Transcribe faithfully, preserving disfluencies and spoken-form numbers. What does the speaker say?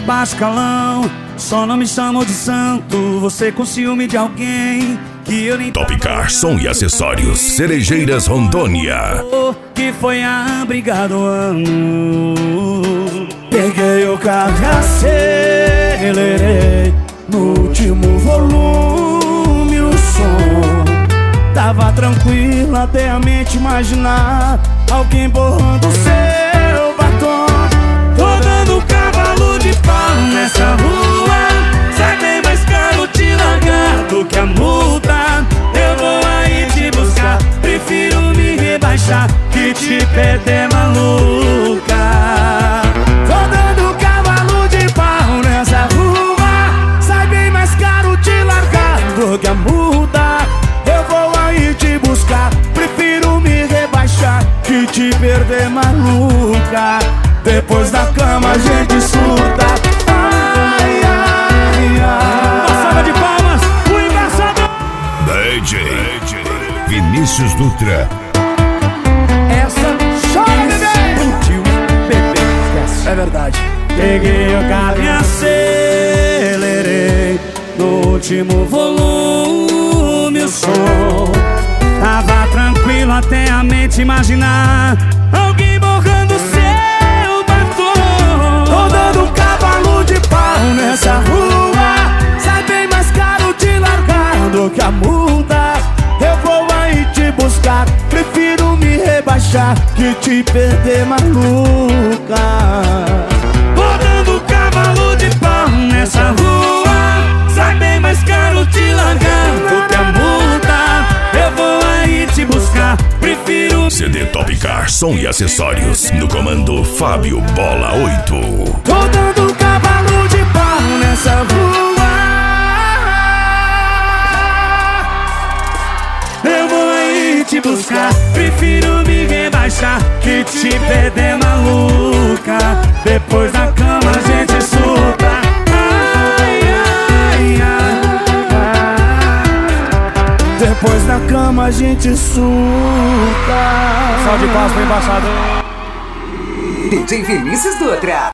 baixo calão. Só não me chamam de santo, você com ciúme de alguém que eu nem Topcar Som e Acessórios, Cerejeiras, Rondônia. Que foi a briga do ano. Peguei o carro e acelerei no último volume o som. Tava tranquilo até a mente imaginar alguém borrando seu batom. Tô dando cavalo de pau nessa rua, sai bem mais caro te largar do que a multa. Eu vou aí te buscar, prefiro me rebaixar que te perder, maluca. Tô dando cavalo de pau nessa rua, sai bem mais caro te largar do que a multa. Eu vou aí te buscar, prefiro me rebaixar que te perder, maluca. Depois da cama a gente surta. Ai, ai, ai. Uma salva de palmas, o embaixador D J Vinícius Dutra. Essa chora, bebê. Explodiu, bebê, esquece. É verdade. Peguei o carro e acelerei no último volume o som. Tava tranquilo até a mente imaginar alguém borrando seu batom. Tô dando um cavalo de pau nessa rua, sai bem mais caro te largar do que a multa. Eu vou aí te buscar, prefiro me rebaixar que te perder, maluca. Tô dando cavalo de pau nessa rua, sai bem mais caro te largar do que a multa. Eu vou aí te buscar, prefiro C D Topcar Som e Acessórios, no comando Fábio Bola oito. Tô dando cavalo de pau nessa rua, eu vou aí te buscar, prefiro me rebaixar que te perder, maluca. Depois da cama a gente surta. Ai, ai, ai, ai. Depois da cama a gente surta. Salve de palmas pro embaixador D J Vinícius Dutra.